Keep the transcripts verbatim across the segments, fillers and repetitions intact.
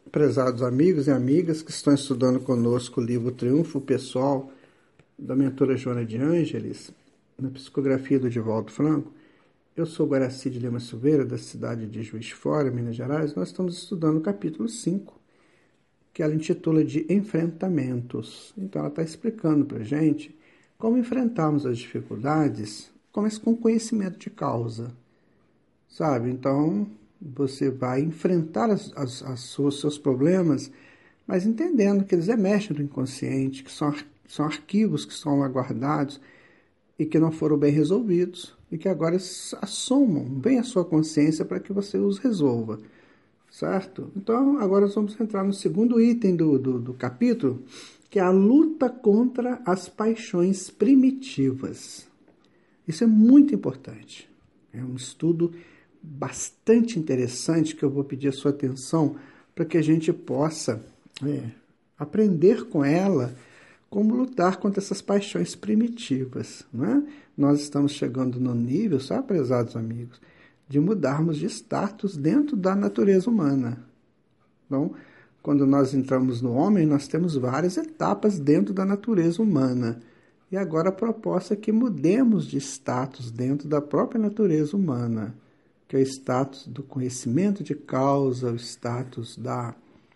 Prezados amigos e amigas que estão estudando conosco o livro Triunfo Pessoal da mentora Joana de Ângeles, na psicografia do Divaldo Franco. Eu sou Guaraci de Lima Silveira, da cidade de Juiz de Fora, Minas Gerais. Nós estamos estudando o capítulo cinco, que ela intitula de Enfrentamentos. Então ela está explicando para a gente como enfrentarmos as dificuldades, mas com conhecimento de causa, sabe? Então você vai enfrentar as, as, as, os seus problemas, mas entendendo que eles emergem do inconsciente, que são, são arquivos que estão lá guardados e que não foram bem resolvidos, e que agora assomam bem a sua consciência para que você os resolva, certo? Então, agora nós vamos entrar no segundo item do, do, do capítulo, que é a luta contra as paixões primitivas. Isso é muito importante. É um estudo bastante interessante que eu vou pedir a sua atenção para que a gente possa é, aprender com ela como lutar contra essas paixões primitivas, né? Nós estamos chegando no nível, sabe, prezados amigos, de mudarmos de status dentro da natureza humana. Então, quando nós entramos no homem, nós temos várias etapas dentro da natureza humana. E agora a proposta é que mudemos de status dentro da própria natureza humana, que é o status do conhecimento de causa, o status da,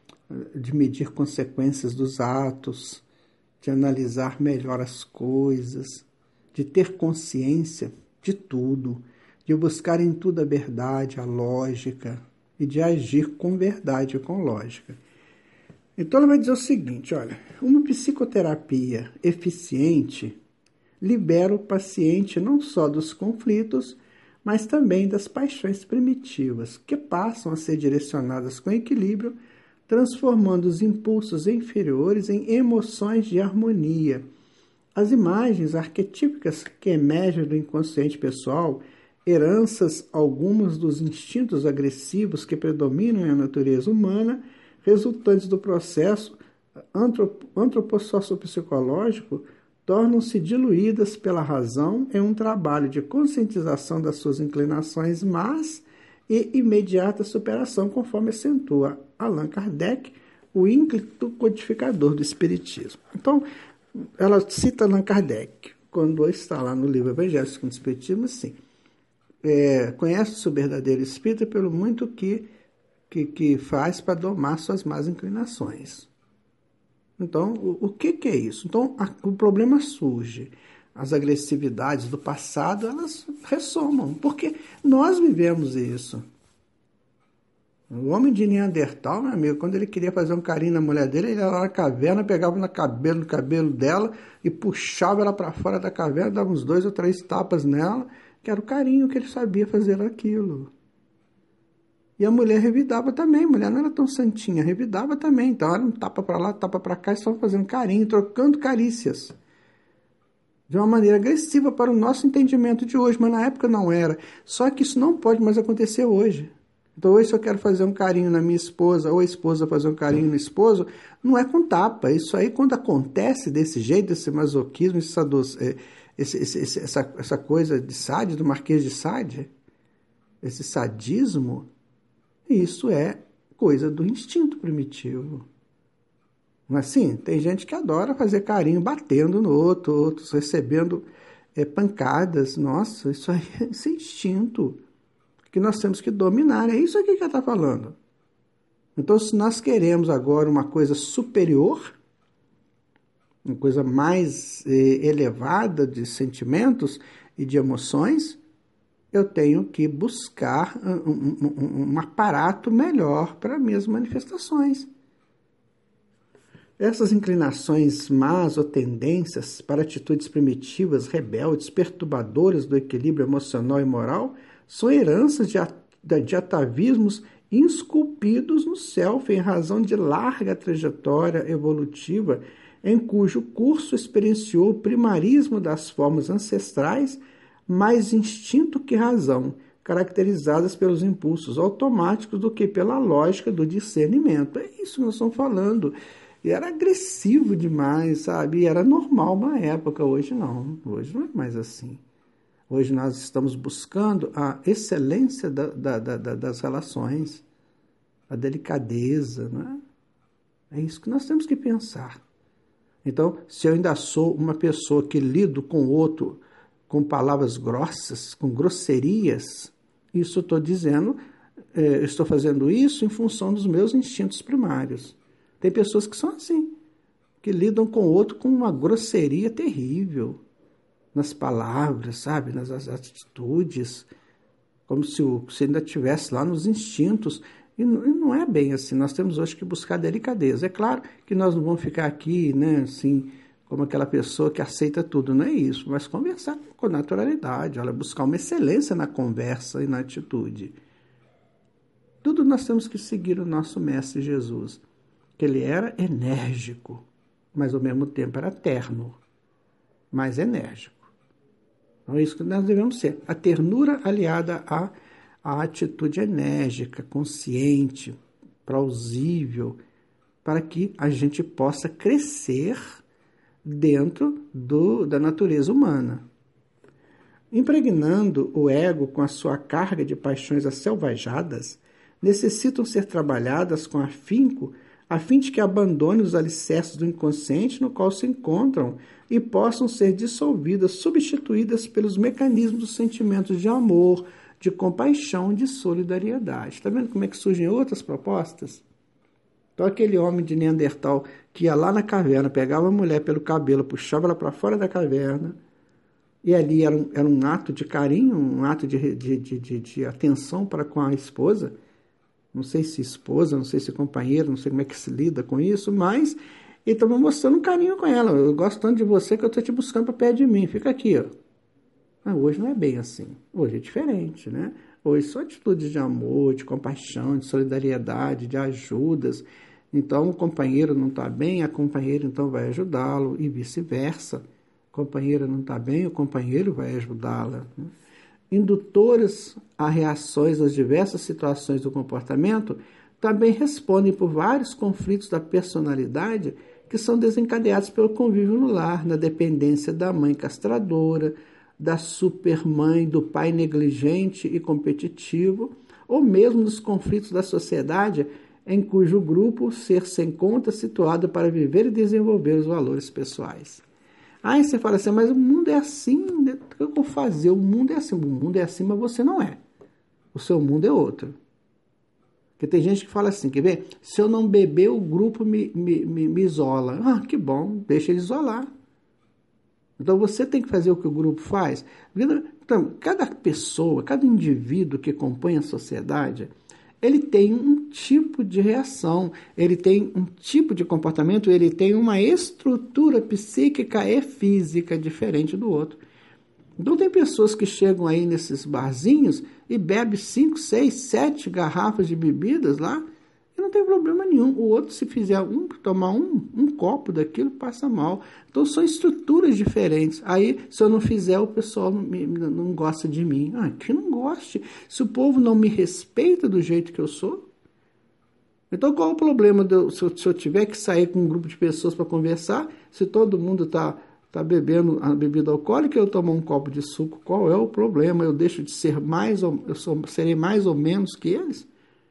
de medir consequências dos atos, de analisar melhor as coisas, de ter consciência de tudo, de buscar em tudo a verdade, a lógica, e de agir com verdade e com lógica. Então ela vai dizer o seguinte, olha, uma psicoterapia eficiente libera o paciente não só dos conflitos, mas também das paixões primitivas, que passam a ser direcionadas com equilíbrio, transformando os impulsos inferiores em emoções de harmonia. As imagens arquetípicas que emergem do inconsciente pessoal, heranças algumas dos instintos agressivos que predominam na natureza humana, resultantes do processo antropossociopsicológico, tornam-se diluídas pela razão em um trabalho de conscientização das suas inclinações más e imediata superação, conforme acentua Allan Kardec, o ínclito codificador do Espiritismo. Então, ela cita Allan Kardec, quando está lá no livro Evangelho segundo o Espiritismo, assim, é, conhece-se o verdadeiro espírito pelo muito que, que, que faz para domar suas más inclinações. Então, o, o que, que é isso? Então, a, o problema surge. As agressividades do passado, elas ressomam, porque nós vivemos isso. O homem de Neandertal, meu amigo, quando ele queria fazer um carinho na mulher dele, ele ia lá na caverna, pegava no cabelo, no cabelo dela e puxava ela para fora da caverna, dava uns dois ou três tapas nela, que era o carinho que ele sabia fazer aquilo. E a mulher revidava também, a mulher não era tão santinha, revidava também. Então era um tapa para lá, tapa para cá, e estavam fazendo carinho, trocando carícias. De uma maneira agressiva para o nosso entendimento de hoje, mas na época não era. Só que isso não pode mais acontecer hoje. Então hoje se eu quero fazer um carinho na minha esposa, ou a esposa fazer um carinho no esposo, não é com tapa. Isso aí quando acontece desse jeito, esse masoquismo, esse, esse, esse, essa, essa coisa de Sade, do Marquês de Sade, esse sadismo, isso é coisa do instinto primitivo. Não é assim? Tem gente que adora fazer carinho batendo no outro, outros recebendo é, pancadas. Nossa, isso aí é instinto que nós temos que dominar. É isso aqui que ela está falando. Então, se nós queremos agora uma coisa superior, uma coisa mais eh, elevada de sentimentos e de emoções, eu tenho que buscar um, um, um aparato melhor para minhas manifestações. Essas inclinações más ou tendências para atitudes primitivas, rebeldes, perturbadoras do equilíbrio emocional e moral são heranças de, de atavismos esculpidos no self em razão de larga trajetória evolutiva em cujo curso experienciou o primarismo das formas ancestrais, mais instinto que razão, caracterizadas pelos impulsos automáticos do que pela lógica do discernimento. É isso que nós estamos falando. E era agressivo demais, sabe? E era normal na época, hoje não. Hoje não é mais assim. Hoje nós estamos buscando a excelência da, da, da, das relações. a delicadeza, não é? É isso que nós temos que pensar. Então, se eu ainda sou uma pessoa que lido com o outro com palavras grossas, com grosserias, isso eu estou dizendo, é, estou fazendo isso em função dos meus instintos primários. Tem pessoas que são assim, que lidam com o outro com uma grosseria terrível, nas palavras, sabe, nas atitudes, como se, o, se ainda estivesse lá nos instintos. E não é bem assim, nós temos hoje que buscar delicadeza. É claro que nós não vamos ficar aqui, né, assim, como aquela pessoa que aceita tudo, não é isso, mas conversar com naturalidade, olha, buscar uma excelência na conversa e na atitude. Tudo nós temos que seguir o nosso Mestre Jesus, que ele era enérgico, mas ao mesmo tempo era terno, mas enérgico. Então é isso que nós devemos ser, a ternura aliada à, à atitude enérgica, consciente, plausível, para que a gente possa crescer dentro do, da natureza humana. Impregnando o ego com a sua carga de paixões asselvajadas, necessitam ser trabalhadas com afinco, a fim de que abandone os alicerces do inconsciente no qual se encontram e possam ser dissolvidas, substituídas pelos mecanismos dos sentimentos de amor, de compaixão e de solidariedade. Está vendo como é que surgem outras propostas? Então, aquele homem de Neandertal que ia lá na caverna, pegava a mulher pelo cabelo, puxava ela para fora da caverna, e ali era um, era um ato de carinho, um ato de, de, de, de, de atenção para com a esposa. Não sei se esposa, não sei se companheiro, não sei como é que se lida com isso, mas ele estava mostrando um carinho com ela. Eu gosto tanto de você que eu estou te buscando para perto de mim. Fica aqui, ó. Ah, hoje não é bem assim. Hoje é diferente, né? Hoje são atitudes de amor, de compaixão, de solidariedade, de ajudas. Então, o companheiro não está bem, a companheira então vai ajudá-lo e vice-versa. A companheira não está bem, o companheiro vai ajudá-la. Né? Indutoras a reações às diversas situações do comportamento, também respondem por vários conflitos da personalidade que são desencadeados pelo convívio no lar, na dependência da mãe castradora, da supermãe, do pai negligente e competitivo, ou mesmo nos conflitos da sociedade em cujo grupo ser se encontra situado para viver e desenvolver os valores pessoais. Aí você fala assim, mas o mundo é assim, o que eu vou fazer? O mundo é assim, o mundo é assim, mas você não é. O seu mundo é outro. Porque tem gente que fala assim, quer ver? Se eu não beber, o grupo me, me, me, me isola. Ah, que bom, deixa ele isolar. Então você tem que fazer o que o grupo faz. Então, cada pessoa, cada indivíduo que compõe a sociedade, ele tem um tipo de reação, ele tem um tipo de comportamento, ele tem uma estrutura psíquica e física diferente do outro. Então tem pessoas que chegam aí nesses barzinhos e bebem cinco, seis, sete garrafas de bebidas lá e não tem problema nenhum. O outro, se fizer um, tomar um, um copo daquilo, passa mal. Então são estruturas diferentes. Aí, se eu não fizer, o pessoal não, me, não gosta de mim. Ah, que não goste. Se o povo não me respeita do jeito que eu sou, então qual é o problema de eu, se, eu, se eu tiver que sair com um grupo de pessoas para conversar, se todo mundo está tá bebendo a bebida alcoólica e eu tomo um copo de suco, qual é o problema? Eu deixo de ser mais, ou, eu sou, serei mais ou menos que eles?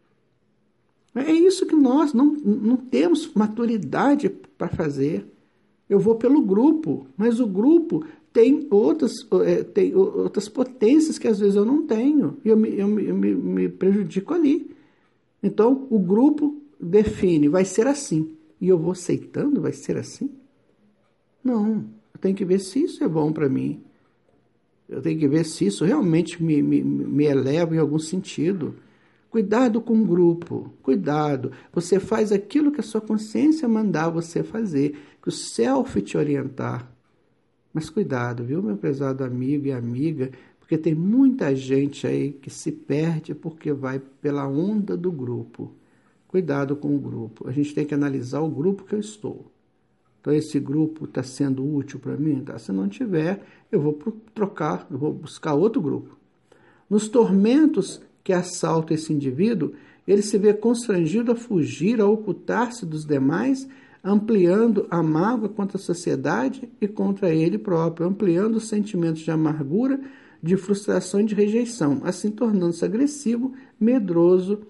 É isso que nós não, não temos maturidade para fazer. Eu vou pelo grupo, mas o grupo tem outras, é, tem outras potências que às vezes eu não tenho, e eu me, eu me, eu me, me prejudico ali. Então, o grupo define, vai ser assim, e eu vou aceitando, vai ser assim? Não, eu tenho que ver se isso é bom para mim. Eu tenho que ver se isso realmente me, me, me eleva em algum sentido. Cuidado com o grupo, cuidado. Você faz aquilo que a sua consciência mandar você fazer, que o self te orientar. Mas cuidado, viu, meu prezado amigo e amiga, porque tem muita gente aí que se perde porque vai pela onda do grupo. Cuidado com o grupo. A gente tem que analisar o grupo que eu estou. Então, esse grupo está sendo útil para mim? Tá? Se não tiver, eu vou trocar, eu vou buscar outro grupo. Nos tormentos que assalta esse indivíduo, ele se vê constrangido a fugir, a ocultar-se dos demais, ampliando a mágoa contra a sociedade e contra ele próprio, ampliando os sentimentos de amargura, de frustração e de rejeição, assim tornando-se agressivo, medroso,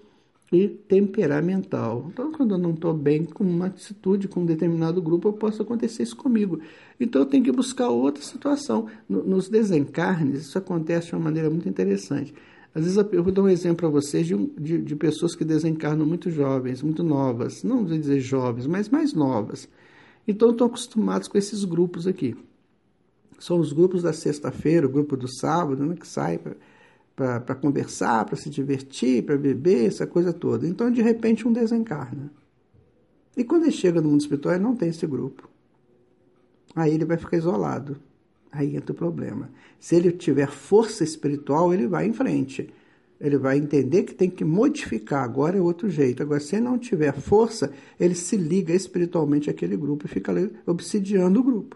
e temperamental. Então, quando eu não estou bem com uma atitude, com um determinado grupo, eu posso acontecer isso comigo. Então, eu tenho que buscar outra situação. No, nos desencarnes, isso acontece de uma maneira muito interessante. Às vezes, eu vou dar um exemplo para vocês de, de, de pessoas que desencarnam muito jovens, muito novas. Não vou dizer jovens, mas mais novas. Então, estão acostumados com esses grupos aqui. São os grupos da sexta-feira, o grupo do sábado, né, que sai para conversar, para se divertir, para beber, essa coisa toda. Então, de repente, um desencarna. E quando ele chega no mundo espiritual, ele não tem esse grupo. Aí ele vai ficar isolado. Aí entra o problema. Se ele tiver força espiritual, ele vai em frente. Ele vai entender que tem que modificar. Agora é outro jeito. Agora, se ele não tiver força, ele se liga espiritualmente àquele grupo e fica ali obsidiando o grupo.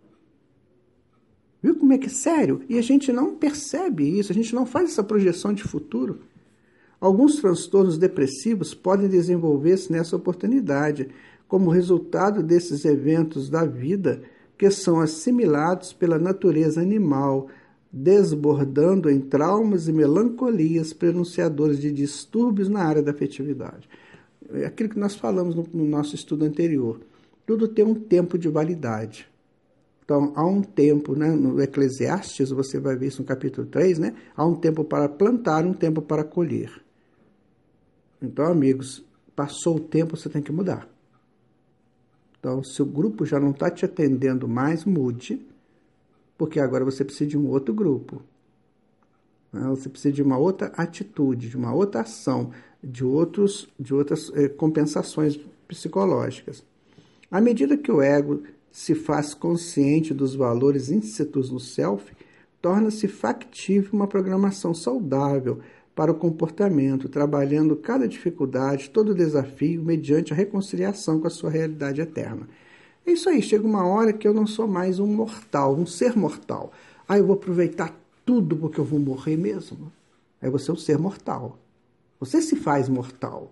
Viu como é que é sério? E a gente não percebe isso, a gente não faz essa projeção de futuro. Alguns transtornos depressivos podem desenvolver-se nessa oportunidade, como resultado desses eventos da vida que são assimilados pela natureza animal, desbordando em traumas e melancolias prenunciadores de distúrbios na área da afetividade. É aquilo que nós falamos no, no nosso estudo anterior. Tudo tem um tempo de validade. Então, há um tempo, né, no Eclesiastes, você vai ver isso no capítulo três, né? Há um tempo para plantar, um tempo para colher. Então, amigos, passou o tempo, você tem que mudar. Então, se o grupo já não está te atendendo mais, mude, porque agora você precisa de um outro grupo. Né? Você precisa de uma outra atitude, de uma outra ação, de, outros, de outras eh, compensações psicológicas. À medida que o ego se faz consciente dos valores íncitos no self, torna-se factível uma programação saudável para o comportamento, trabalhando cada dificuldade, todo desafio, mediante a reconciliação com a sua realidade eterna. É isso aí, chega uma hora que eu não sou mais um mortal, um ser mortal. Ah, eu vou aproveitar tudo porque eu vou morrer mesmo. Aí você é um ser mortal. Você se faz mortal.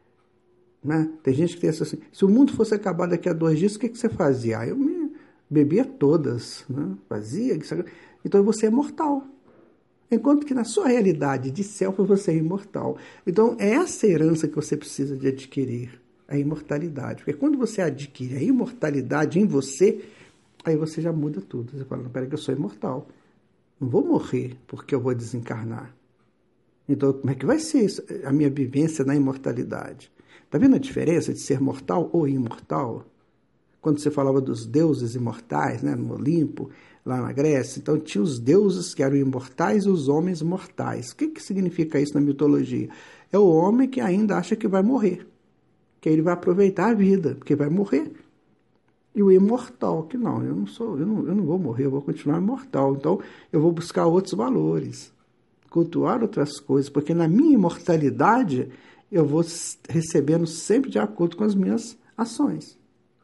Né? Tem gente que tem assim, se o mundo fosse acabar daqui a dois dias, o que, que você fazia? Ah, eu me bebia todas, né? Fazia, então você é mortal. Enquanto que na sua realidade de self você é imortal. Então é essa herança que você precisa de adquirir, a imortalidade. Porque quando você adquire a imortalidade em você, aí você já muda tudo. Você fala, não, peraí que eu sou imortal. Não vou morrer porque eu vou desencarnar. Então como é que vai ser isso, a minha vivência na imortalidade? Está vendo a diferença de ser mortal ou imortal? Quando você falava dos deuses imortais, né, no Olimpo, lá na Grécia, então tinha os deuses que eram imortais e os homens mortais. O que, que significa isso na mitologia? É o homem que ainda acha que vai morrer, que ele vai aproveitar a vida, porque vai morrer. E o imortal, que não, eu não sou, eu não, eu não vou morrer, eu vou continuar imortal. Então eu vou buscar outros valores, cultuar outras coisas, porque na minha imortalidade eu vou recebendo sempre de acordo com as minhas ações.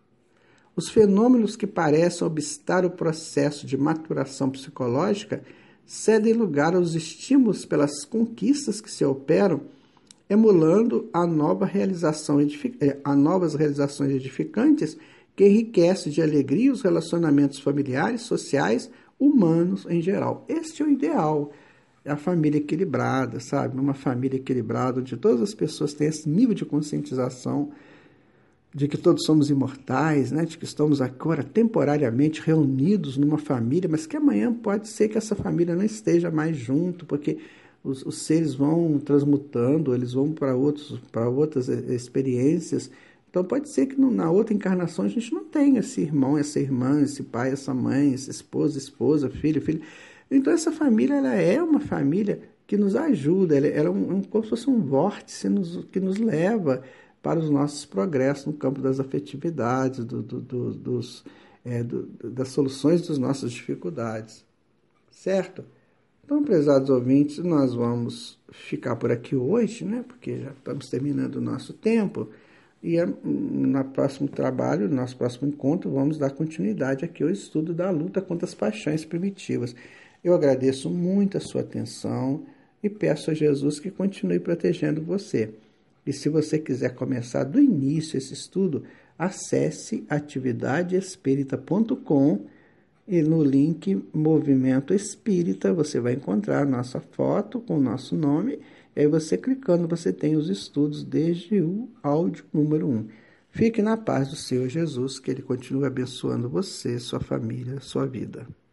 Os fenômenos que parecem obstar o processo de maturação psicológica cedem lugar aos estímulos pelas conquistas que se operam, emulando a, nova realização a novas realizações edificantes que enriquecem de alegria os relacionamentos familiares, sociais, humanos em geral. Este é o ideal. É a família equilibrada, sabe? Uma família equilibrada, onde todas as pessoas têm esse nível de conscientização de que todos somos imortais, né? De que estamos agora temporariamente reunidos numa família, mas que amanhã pode ser que essa família não esteja mais junto, porque os, os seres vão transmutando, eles vão para outros, para outras experiências. Então pode ser que na outra encarnação a gente não tenha esse irmão, essa irmã, esse pai, essa mãe, essa esposa, esposa, filho, filho. Então essa família, ela é uma família que nos ajuda, ela, ela é um, um, como se fosse um vórtice nos, que nos leva para os nossos progressos no campo das afetividades, do, do, do, dos, é, do, das soluções das nossas dificuldades. Certo? Então, prezados ouvintes, nós vamos ficar por aqui hoje, né? Porque já estamos terminando o nosso tempo. E no próximo trabalho, no nosso próximo encontro, vamos dar continuidade aqui ao estudo da luta contra as paixões primitivas. Eu agradeço muito a sua atenção e peço a Jesus que continue protegendo você. E se você quiser começar do início esse estudo, acesse atividade espírita ponto com e no link Movimento Espírita você vai encontrar nossa foto com o nosso nome E aí você clicando, você tem os estudos desde o áudio número um. Fique na paz do Senhor Jesus, que Ele continue abençoando você, sua família, sua vida.